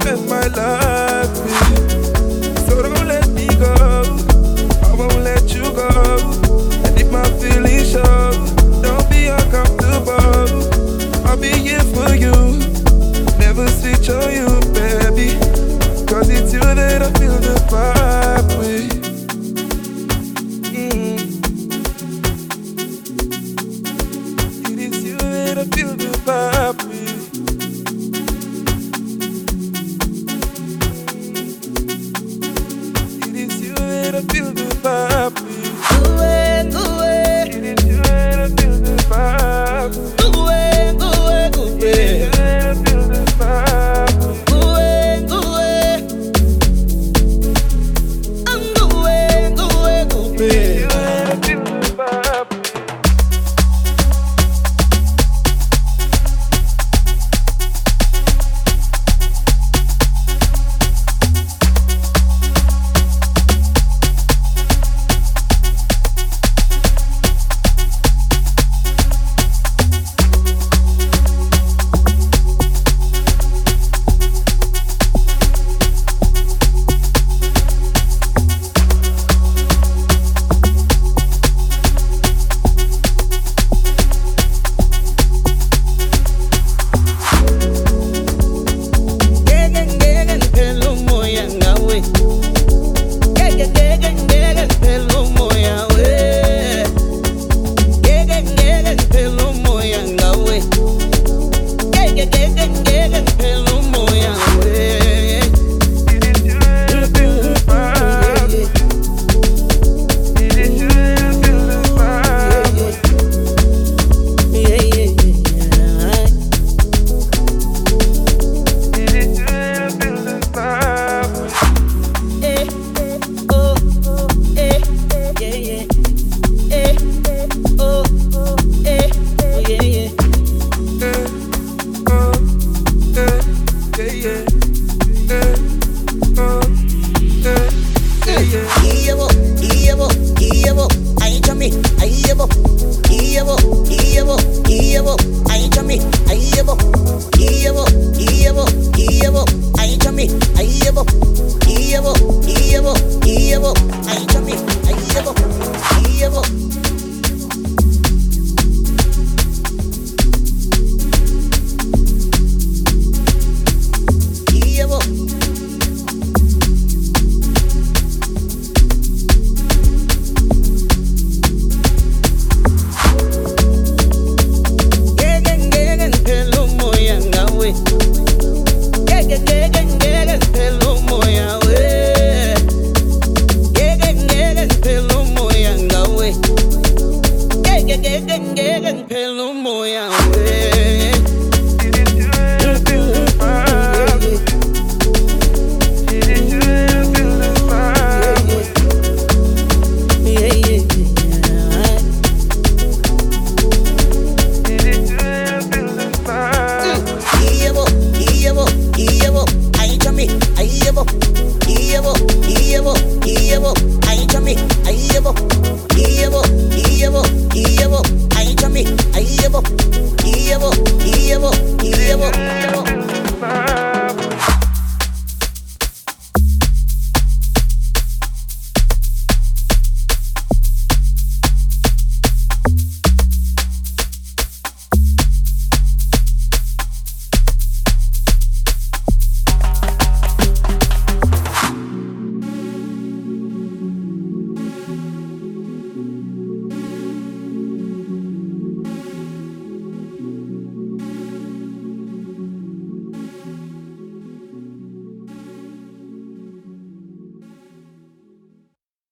spend my life with. So don't let me go, I won't let you go. And if my feelings show, don't be uncomfortable. I'll be here for you, never switch on you, baby. Cause it's you that I feel the vibe with. It is you that I feel the vibe with. It is you that I feel the vibe with. It is you that I feel the vibe with. It is you that I feel the vibe with. Yeah, yeah, yeah,